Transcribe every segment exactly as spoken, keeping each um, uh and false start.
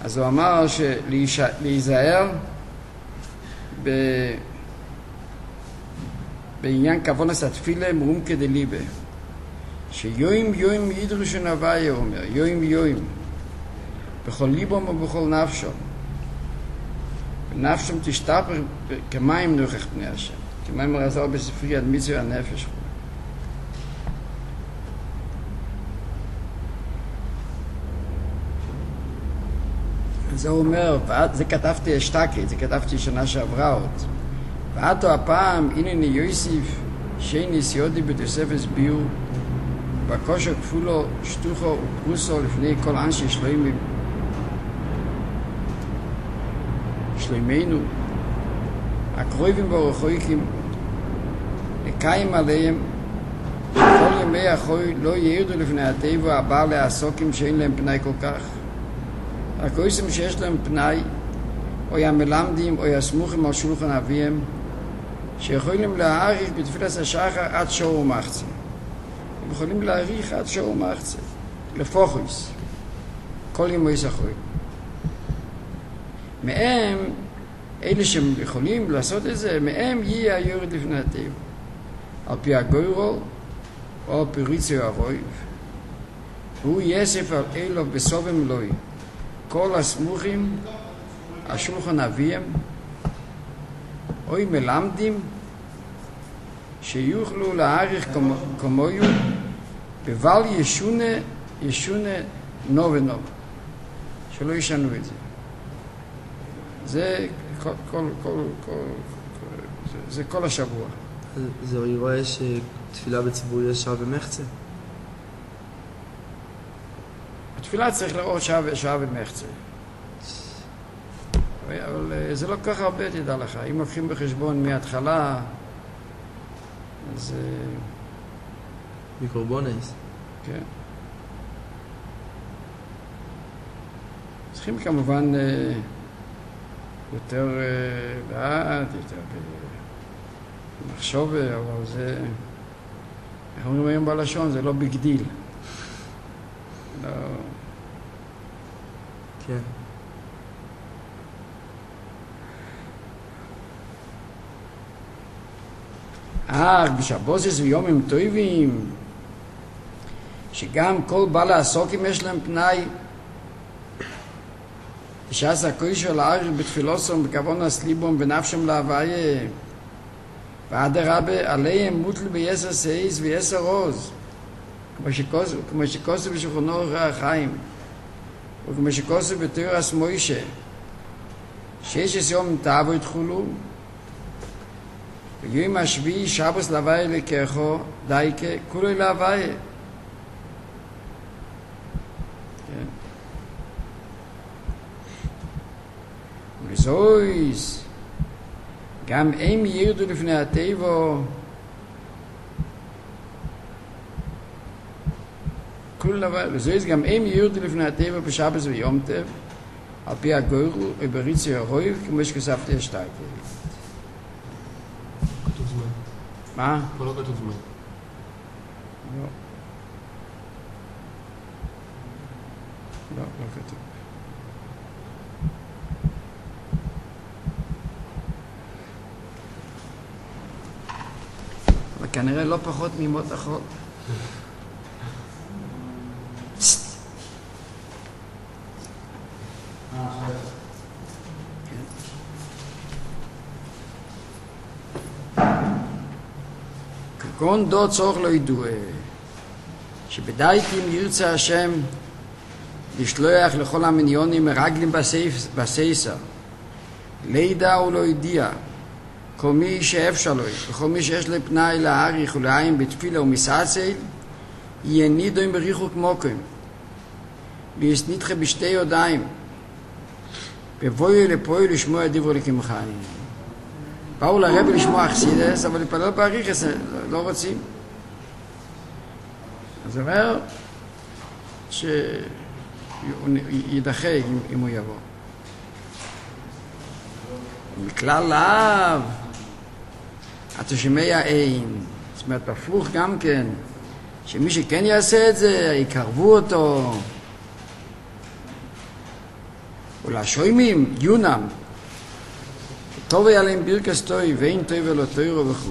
אז הוא אמר שלהיזהר ב... בעניין כוונס התפילה מרום כדליבה, שיום יום ידרשו נוויה, הוא אומר, יום יום, בכל ליבום ובכל נפשם, ונפשם תשתפר כמים נוכח פני השם, כמים הרזל בספרי עד מצווה הנפש. זה אומר, זה כתבתי אשתקי, זה כתבתי שנה שעברה עוד. ועתו הפעם, הנה יוסיף, שייניס יודי בתוספס ביור, בקושו כפולו, שטוחו ופרוסו לפני כל אנשי שלוימים. שלוימינו, הקרובים והרחוקים, לקיים עליהם, שכל ימי החוי לא ירדו לפני הטבע הבא לעסוקים שאין להם פנאי כל כך. הקויסים שיש להם פנאי, או המלמדים, או הסמוכים על שולחן אביהם, שיכולים להאריך בתפילת השחר עד שור ומחצה. הם יכולים להאריך עד שור ומחצה, לפוחוס, כל ימי סחוי. מהם, אלה שהם יכולים לעשות את זה, מהם יהיה היורד לפני הטבע. על פי הגוירו, או על פי ריצוי הרויב. והוא יסף על אלו בסובם אלוהי. כל הסמוכים, השולחן אביהם, אוי מלמדים, שיוכלו להאריך כמוהו, בבל ישונה, ישונה נוב ונוב. שלא ישנו את זה. זה כל, כל, כל, כל, זה, זה כל השבוע. זה רואה שתפילה בציבור יש שעה ומחצה? התפילה צריך לראות שעה ושעה ומחצה. אבל זה לא כך הרבה, תדע לך. אם לוקחים בחשבון מההתחלה, אז... מקורבונס. כן. צריכים כמובן יותר לאט, יותר במחשוב, אבל זה... איך אומרים היום בלשון, זה לא ביג דיל. לא... כן. אך בשבוסס ויומים טובים, שגם כל בעלי הסוקים יש להם פנאי, שעשה קוישר להאריך בתפילוסום בכוונס ליבום ונפשם להוויה, ואדרבה עליהם מוטל ביסר סייס ויסר עוז, כמו שכוסו בשולחנו אורך החיים, וכמו שכוסו בתורס מוישה, שש יום תאבו התחולו, ויום השביעי שבוס להוויה לקחו דייקה, כולו להוויה. וזויס, גם הם ירדו לפני הטבע, כולו להוויה, וזויס גם הם ירדו לפני הטבע בשבוס ויום טב, על פי הגוירו ובריצי הרויב, כמו שכספתי השתקי. כתוב זמן. מה? פה לא כתוב זמן. לא. לא, לא כתוב. אבל כנראה לא פחות ממות החול. כגון דו צורך לא ידוע, שבדייקים ירצה השם לשלוח לכל המניונים מרגלים בסייסה, לידע ולא ידיע, כל מי שאפשר לו, וכל מי שיש לו פנאי להאריך ולעין בתפילה ומסעצל, יהיה נידו עם בריחוק מוקם, ויסניתך בשתי ידיים, ובואו לפועל לשמוע דיברו לקמחיים. באו לרבי לשמוע אכסידס, אבל לפעול באריכס לא רוצים. אז אומר שידחה אם, אם הוא יבוא. מכלל לאו, אתה שומע אין. זאת אומרת, הפוך גם כן, שמי שכן יעשה את זה, יקרבו אותו. ולשוימים, יונם, טוב היה להם ברכס טוי, ואין טוי ולא טוירו וכו'.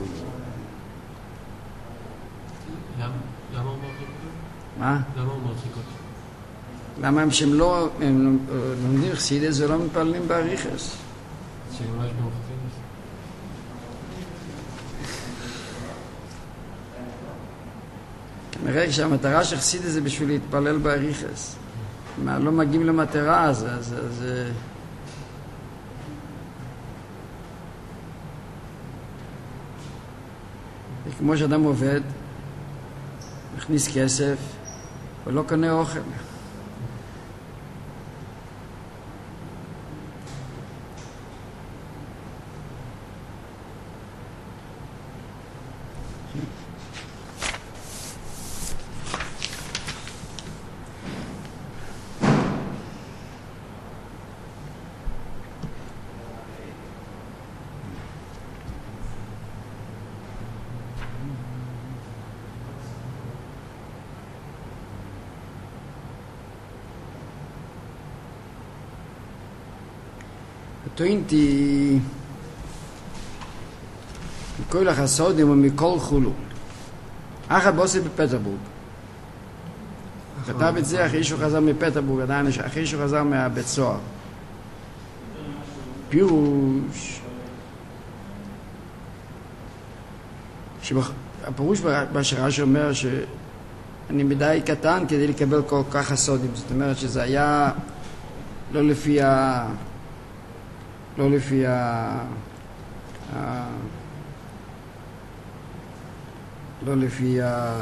למה הוא מרחיק אותו? מה? למה הוא מרחיק אותו? למה הם שהם לא, הם לומדים חסידס ולא מתפללים באריכס? שממש מרחיקים את זה. כנראה שהמטרה של חסידס זה בשביל להתפלל באריכס. מה, לא מגיעים למטרה הזו, אז... אז כמו שאדם עובד, מכניס כסף, ולא קונה אוכל. טוענתי מכל החסודים ומכל חולו. אחד בוסי בפטרבורג. כתב את זה אחרי שהוא חזר מפטרבורג, עדיין אחרי שהוא חזר מהבית סוהר. פירוש הפירוש בשרש אומר שאני מדי קטן כדי לקבל כל כך חסודים. זאת אומרת שזה היה לא לפי ה... לא לפי ה... ה... לא לפי ה...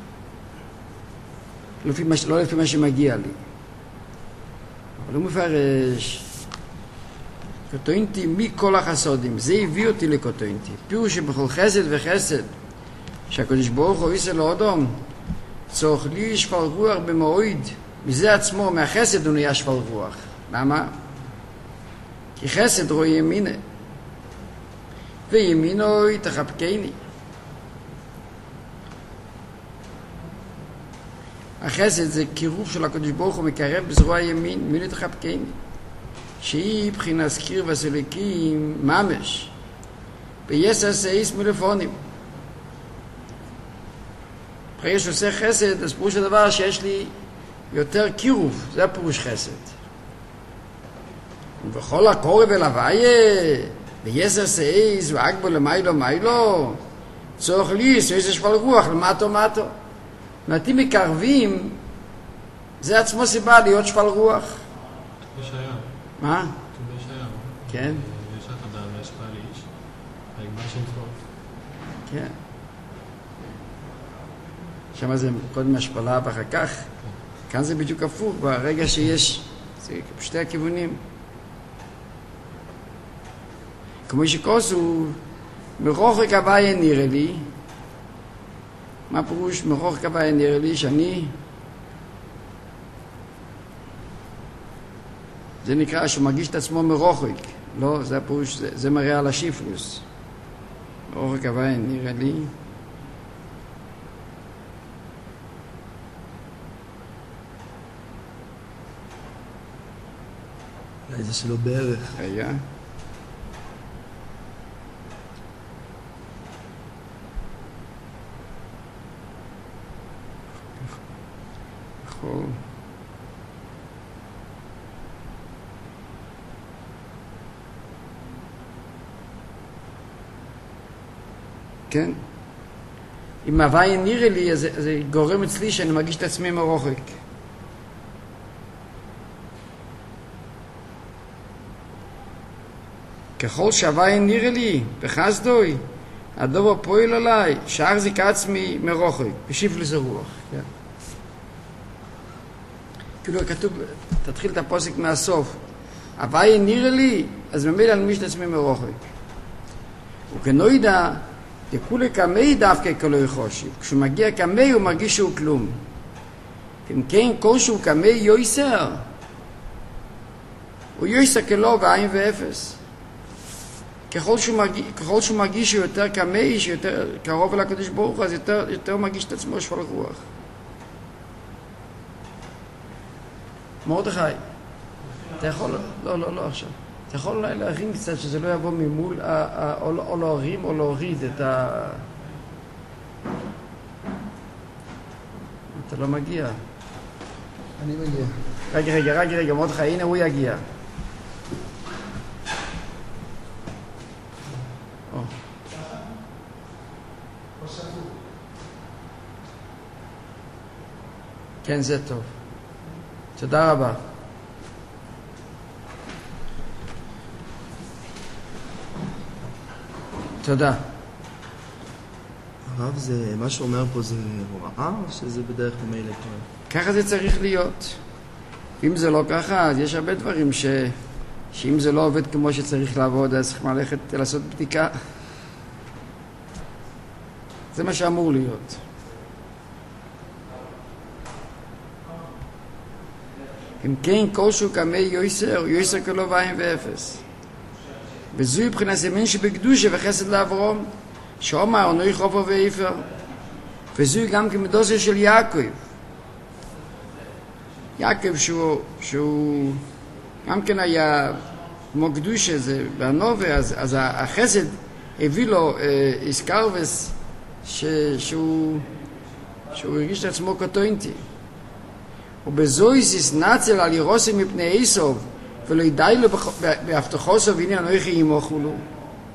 לא לפי מה, לא לפי מה שמגיע לי. אבל הוא מפרש קוטוינטי מכל החסודים. זה הביא אותי לקוטוינטי. פירוש שבכל חסד וחסד שהקדוש ברוך הוא עושה לאדם צורך לי שפל רוח במועד. מזה עצמו, מהחסד הוא נהיה שפל רוח. למה? כי חסד רואה ימינה, וימינו תחבקני. החסד זה קירוב של הקדוש ברוך הוא מקרב בזרוע ימין, מינו תחבקני, שהיא בחינת קרב הסליקים ממש, ויסע סייס מלפונים. אחרי שעושה חסד, אז פירוש הדבר שיש לי יותר קירוב, זה הפירוש חסד. ובכל הקורא ולהוויה, ויסר סייס, ואגבו למיילו מיילו, צורך לי, סייס שפל רוח, למטו מטו. מעטים מקרבים, זה עצמו סיבה להיות שפל רוח. בשעיה. מה? בשעיה. כן. יש לך אדם, יש לך איש, הגמר שם טוב. כן. שם זה קודם השפלה ואחר כך. כאן זה בדיוק הפוך, ברגע שיש, זה בשתי הכיוונים. כמו שכוסו, מרוחק הוויה נראה לי, מה פירוש מרוחק הוויה נראה לי? שאני, זה נקרא שהוא מרגיש את עצמו מרוחק, לא, זה הפירוש, זה, זה מראה על השיפלוס. מרוחק הוויה נראה לי. אולי זה שלא בערך. רגע. כן? אם הוואי נראה לי, אז זה גורם אצלי שאני מרגיש את עצמי מרוחק. ככל שהוואי נראה לי, בחסדוי, הדובר פועל עליי, שאחזיק עצמי מרוחק, בשיפלוס הרוח. כן? כאילו כתוב, תתחיל את הפוסק מהסוף. הוואי נראה לי, אז ממילא אני מרגיש את עצמי מרוחק. וכנוידע, תקולי קמי דווקא כלא חושב. כשהוא מגיע קמי הוא מרגיש שהוא כלום. אם כן, כל שהוא קמי יויסר, הוא יויסר כלא ועין ואפס. ככל שהוא מרגיש, ככל שהוא מרגיש שהוא יותר קמי, שיותר קרוב אל הקדוש ברוך הוא, אז יותר, יותר מרגיש את עצמו שפל רוח. מרדכי. אתה יכול, לא, לא, לא עכשיו. אתה יכול אולי להרים קצת שזה לא יבוא ממול, או להרים או להוריד את ה... אתה לא מגיע. אני מגיע. רגע, רגע, רגע, רגע, מרדכי, הנה הוא יגיע. כן, זה טוב. תודה רבה. תודה. הרב, זה, מה שאומר פה זה הוראה, או שזה בדרך ממילא קורה? ככה זה צריך להיות. אם זה לא ככה, אז יש הרבה דברים ש... שאם זה לא עובד כמו שצריך לעבוד, אז צריך ללכת לעשות בדיקה. זה מה שאמור להיות. אם כן, כלשהו כמי יויסר, יויסר כלו ואין ואפס. וזוהי מבחינת זמן שבקדושה וחסד לאברום, שאומר נוי חופר ואיפר. וזוהי גם כמדוסר של יעקב. יעקב שהוא, שהוא גם כן היה כמו קדושה, זה בנובה, אז, אז החסד הביא לו אה, איסקרבס ש, שהוא, שהוא הרגיש את עצמו קטונתי. ובזויס יסנצל על ירוסם מפני איסוב, ולא ידעי לו בהבטחוסו, והנה אנוכי ימוכו לו.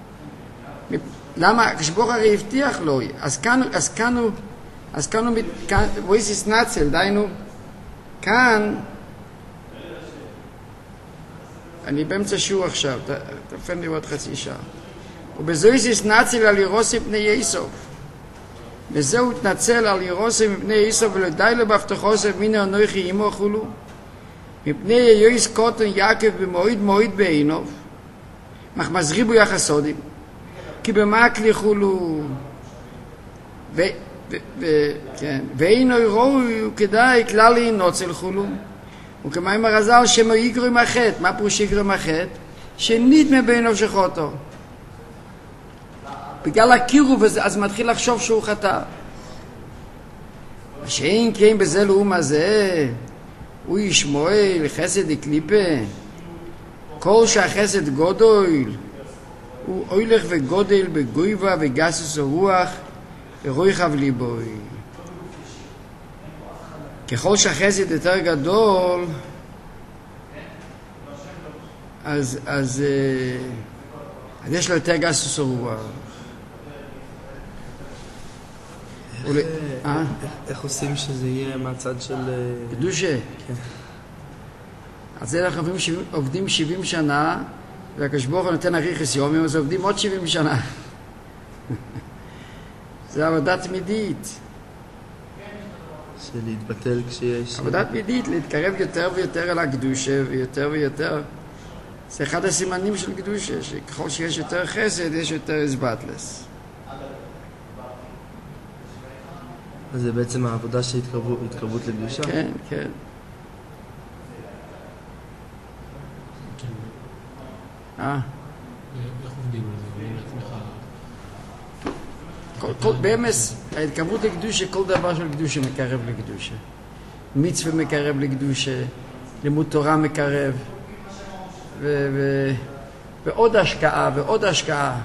למה? כשברוך הרי הבטיח לו, אז כאן, אז כאן הוא, אז כאן הוא, וויס יסנצל, דיינו, כאן, אני באמצע שיעור עכשיו, תפן לי עוד חצי שעה. ובזויס יסנצל על ירוסם מפני איסוב. וזהו התנצל על ירוסם מפני איסוב, ולא די לו בהבטחוסו, והנה אנוכי ימוכו לו. מפני יויס קוטן יעקב במועיד מועיד בעינוב, מחמז ריבו יחסודים, כי במקלי חולו, ואינו ראוי וכדאי כלל להינוצל חולו, וכמיים הרזל שמו יגרו עם החטא. מה פירוש יגרו עם החטא? שנדמה בעינוב שחוטו. בגלל הקירוב הזה, אז מתחיל לחשוב שהוא חטא. שאין כן בזה לאום הזה, הוא ישמואל חסד יקליפה, כל שהחסד גודל, הוא הולך וגודל בגויבה וגסוס הרוח, ורוחב ליבוי. ככל שהחסד יותר גדול, אז, אז, אז יש לו יותר גסוס הרוח. איך, איך, איך עושים שזה יהיה מהצד של... קדושה? כן. אז זה אנחנו עובדים שבעים שנה, והקדוש ברוך הוא נותן אריכות ימים, אז עובדים עוד שבעים שנה. זה עבודה תמידית. של להתבטל כשיש... עבודה תמידית, להתקרב יותר ויותר אל הקדושה, ויותר ויותר. זה אחד הסימנים של קדושה, שככל שיש יותר חסד, יש יותר איזבטלס. אז זה בעצם העבודה של התקרבות, התקרבות לקדושה? כן, כן. אה? איך עובדים על זה? לעצמך? באמס, ההתקרבות לקדושה, כל דבר של קדושה מקרב לקדושה. מצווה מקרב לקדושה, לימוד תורה מקרב, ועוד השקעה, ועוד השקעה.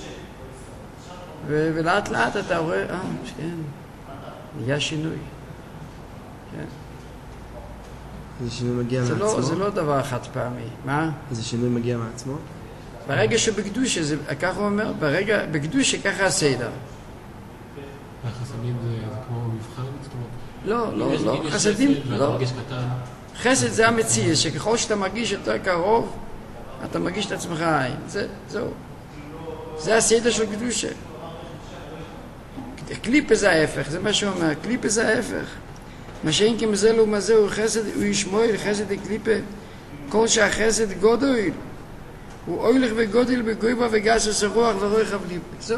ולאט לאט אתה רואה, אה, כן. נהיה שינוי. כן. זה שינוי מגיע זה מעצמו? לא, זה לא דבר חד פעמי. מה? זה שינוי מגיע מעצמו? ברגע שבקדושה, זה, ככה הוא אומר, ברגע, בקדושה ככה הסדר. והחסדים זה, זה כמו מבחן? לא, לא, לא, חסדים, לא. חסד זה המציאות, שככל שאתה מרגיש יותר קרוב, אתה מרגיש את עצמך עין. זה, זהו. זה הסדר של קדושה. קליפה זה ההפך, זה מה שהוא אומר, קליפה זה ההפך. מה שאין כמזל ומזה הוא חסד, הוא ישמואל, חסד וקליפה. כל שהחסד גודל, הוא הולך וגודל בגויבה וגסוס הרוח ורוחב ליבו. זהו.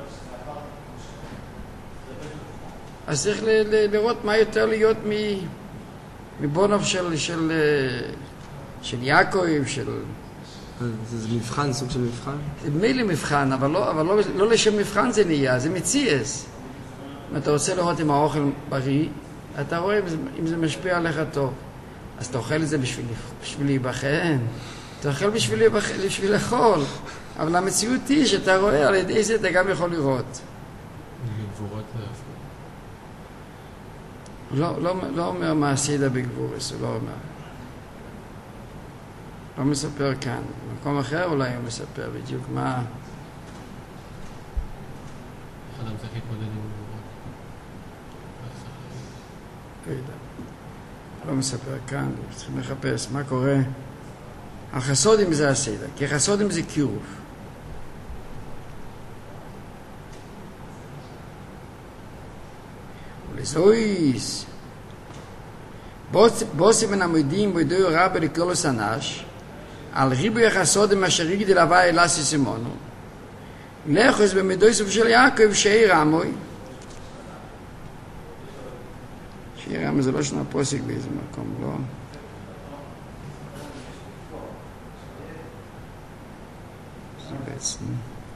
אז צריך ל- ל- לראות מה יותר להיות מבונוב של, של, של יעקב, של... זה, זה מבחן, סוג של מבחן? מילא מבחן, אבל לא, אבל לא, לא לשם מבחן זה נהיה, זה מציאס. אם אתה רוצה לראות אם האוכל בריא, אתה רואה אם זה, אם זה משפיע עליך טוב. אז אתה אוכל את זה בשביל, בשביל להיבחן, אתה אוכל בשביל, להיבח... בשביל לאכול, אבל המציאות היא שאתה רואה, על ידי זה אתה גם יכול לראות. בגבורות לא, לא, לא אומר מה עשית בגבורס, הוא לא אומר. לא מספר כאן. במקום אחר אולי הוא מספר בדיוק מה... אדם צריך להתמודד עם גבורות. לא יודע. לא מספר כאן, צריכים לחפש מה קורה. החסודים זה הסדר, כי החסודים זה קירוב. ולזויס, בוסי בין המוידים בידוי רבי לקלולוס הנש, על ריבוי החסודים אשר יגדיל הווה אלסי סימונו, לחוס במדוי סוף של יעקב שאי רמוי, שאי רמוי זה לא שנה פוסק באיזה מקום, לא? זה בעצם...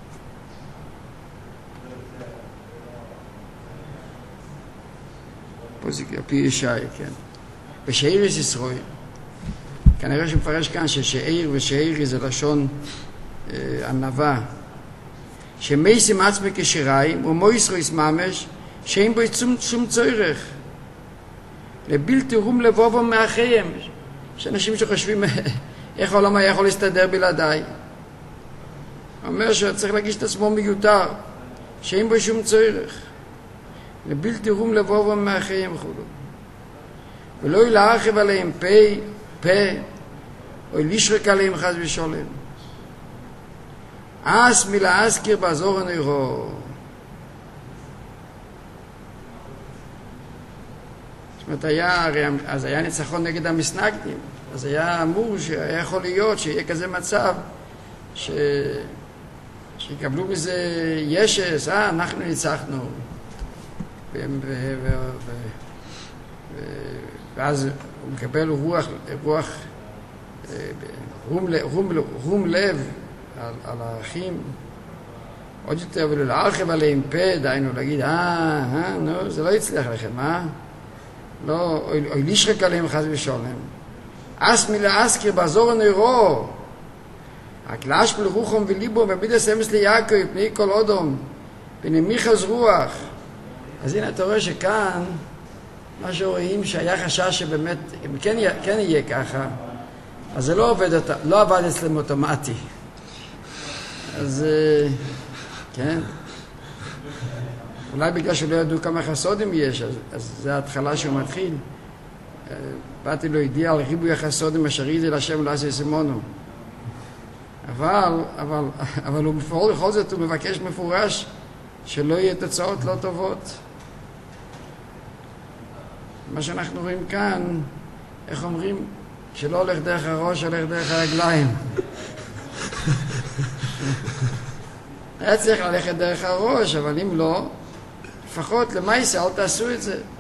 פוסק, הפי ישי, כן. ושאיר יש ישראל. כנראה שמפרש כאן ששאיר ושאירי זה לשון אה, ענבה. שמייסים עצמי כשיריים ומויסרויס ממש שאין בו שום, שום צורך. לבלתי רום לבובו מאחייהם. יש אנשים שחושבים איך העולם היה יכול להסתדר בלעדיי. אומר שצריך להגיש את עצמו מיותר. שאין בו שום צורך. לבלתי רום לבובו מאחייהם וכו'. ולא להרחיב עליהם פה, פה, או לשרק עליהם חס ושולם. אס מלהזכיר בעזור הנוירו. זאת אומרת, היה, אז היה ניצחון נגד המסנגדים. אז היה אמור שהיה יכול להיות שיהיה כזה מצב ש... שיקבלו מזה ישס, אה, אנחנו ניצחנו. ו... ו... ו... ו... ואז הוא מקבל רוח, רוח, רום, רום, רום לב על, על האחים, עוד יותר, ולא להרחיב עליהם פה, דיינו, להגיד, אה, אה, נו, זה לא יצליח לכם, אה? לא, אוי לשרק עליהם חס ושולם. אס מלהזכיר בעזור הנוירו, רק להשפיל רוחם וליבו, ומידס אמס ליעקב, פני כל אודום, פני מיכז רוח. אז הנה אתה רואה שכאן, מה שרואים שהיה חשש שבאמת, אם כן, כן יהיה ככה, אז זה לא עובד, לא עבד אצלם אוטומטי. אז, כן. אולי בגלל שלא ידעו כמה חסודים יש, אז, אז זה ההתחלה שהוא מתחיל. באתי לו ידיע על ריבוי החסודים אשר ידי להשם לא עשה סימונו. אבל, אבל, אבל הוא בפועל בכל זאת הוא מבקש מפורש שלא יהיה תוצאות לא טובות. מה שאנחנו רואים כאן, איך אומרים, שלא הולך דרך הראש, הולך דרך הרגליים. היה צריך ללכת דרך הראש, אבל אם לא, לפחות למעשה, אל תעשו את זה. אבל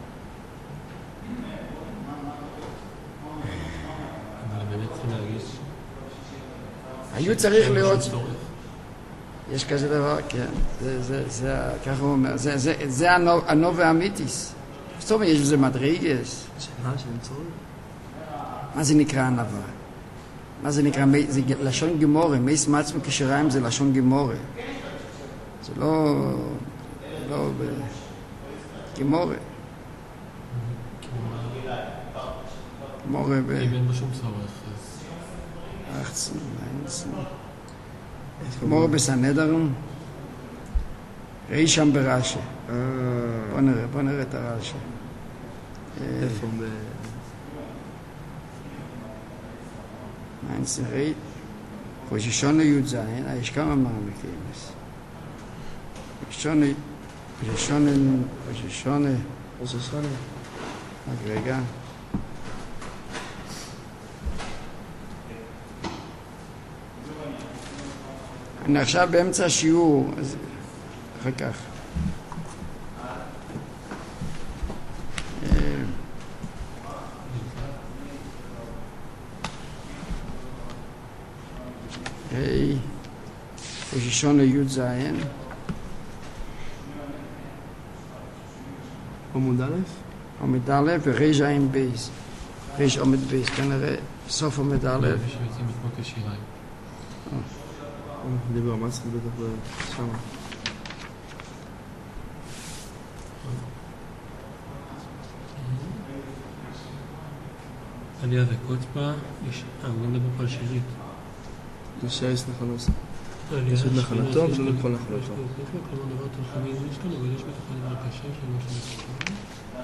באמת צריכים להרגיש... היו צריך להיות... יש כזה דבר, כן. זה, זה, זה, ככה הוא אומר, זה, זה, זה הנובה אמיתיס. זאת אומרת, יש בזה מדרגס. שמה, שאין צורך? מה זה נקרא ענווה? מה זה נקרא? זה לשון גמורה. מייס מעצמו כשיריים זה לשון גמורה. זה לא... לא... גמורה. גמורה ב... אם אין בו שום צורך, אז... אחצן, אינסן. גמורה בסנהדרין. ראי שם ברש"י. בוא נראה, בוא נראה את הרש"י. איפה ב... אינסן ראי. ראשונה י"ז, יש כמה מעמקים. ראשונה, ראשונה, ראשונה. ראשונה. רק רגע. אני עכשיו באמצע השיעור, אז אחר כך. היי, ראשונה י"ז. עמוד א'? עמוד א' וריש עין בייס. ריש עומד בייס, כנראה סוף עומד א'. שיוצאים כמו כשיריים. דיבר מסך בטח שם. עלייה וקוטפה, הוא מדבר פה על שירית. נשאריס נחלוס. יש את נחלתו ולא לכל נחלתו. כלומר דבר תלחמים יש כאן, אבל יש בתוכה דבר קשה שלא שמסכים.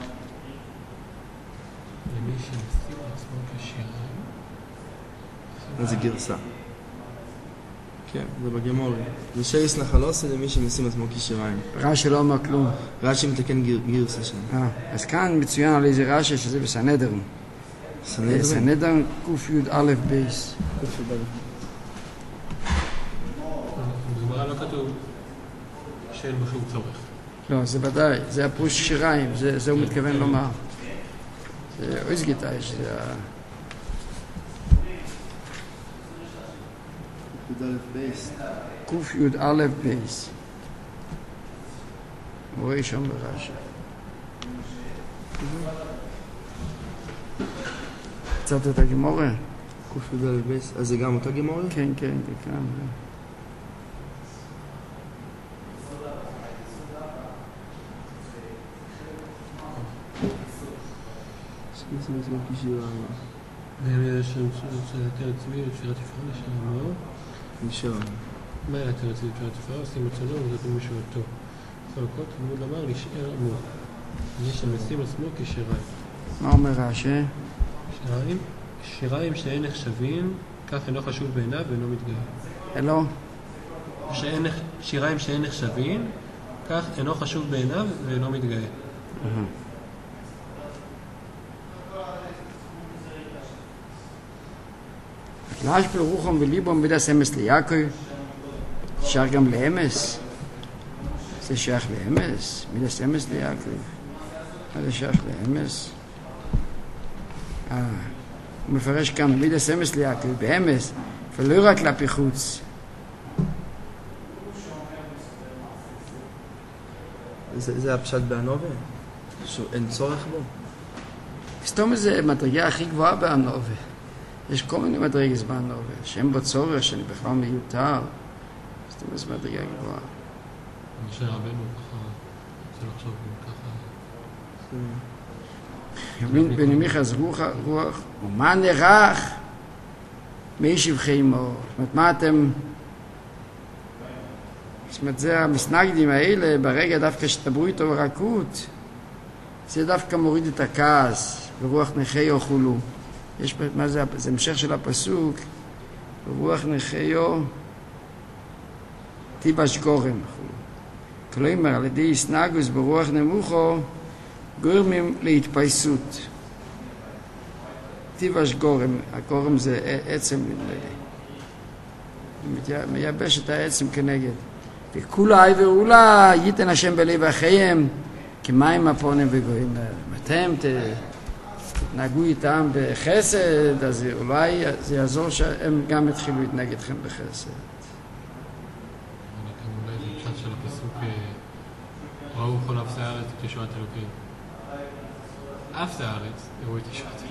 למי שמסתיר לעצמו כשיריים. אז זה גרסה. כן, זה בגמורי. נשאריס נחלוס זה למי שמשים עצמו כשיריים. רש"י לא אומר כלום. רש"י מתקן גרסה שם. אז כאן מצוין על איזה רש"י שזה בסנהדרין. סנהדרין ק"יא בייס. בגמרא לא כתוב שאין בו שום צורך. לא, זה ודאי, זה הפרוש שיריים, זה הוא מתכוון לומר. זה אויזגיטאי, שזה ה... ק"יא בייס. הוא רואה שם ברש"י. קצת את הגמורה? ק"יא בייס, אז זה גם אותה גמורה? כן, כן, זה כאן. שמשים עצמו כשיריים. ואם יש שם יותר עצמי, תפירת תפארה לשם, מה? נשאר. מה היה יותר עצמי תפירת תפארה? עושים רצונו וזאת מישהו אותו. חלקות, תלמוד אמר, נשאר אמור. מי שמשים עצמו כשיריים. מה אומר רש"י? שיריים, שיריים שאין נחשבים, כך אינו חשוב בעיניו ואינו מתגאה. אלו? שאין, שיריים שאין נחשבים, כך אינו חשוב בעיניו ואינו מתגאה. לאש ברוחם וליבם מידס אמס ליעקב, שייך גם לאמס. זה שייך לאמס, מידס אמס ליעקב. מה זה שייך לאמס? אה, הוא מפרש כאן, מידס אמס ליעקב, באמס, ולא רק כלפי חוץ. זה, זה הפשט באנובה? שאין צורך בו? סתום זה מדרגה הכי גבוהה באנובה. יש כל מיני מדרגות באנובה, שאין בו צורך, שאני בכלל מיותר. סתום זה מדרגה גבוהה. משה רבנו ככה, רוצה לחשוב ככה. בנמיך אז רוח, רוח, ומה נרח? מי שבחי מו? זאת אומרת, מה אתם... זאת אומרת, זה המסנגדים האלה, ברגע דווקא שתדברו איתו ברכות, זה דווקא מוריד את הכעס, ורוח נחיו חולו. יש, מה זה, זה המשך של הפסוק, ורוח נחיו תיבש גורם חולו. כלומר, על ידי הסנגוס ברוח נמוכו, גורמים להתפייסות. תיבש גורם, הגורם זה עצם נדמה לי. מייבש את העצם כנגד. וכולי ואולי ייתן השם בלב אחיהם כמים הפונים וגויים. אתם תתנהגו איתם בחסד, אז אולי זה יעזור שהם גם יתחילו להתנהג איתכם בחסד. אולי זה פשט של הפסוק ראו כל אף הארץ את ישועת אלוקים. אף הארץ ראו את ישועת אלוקים.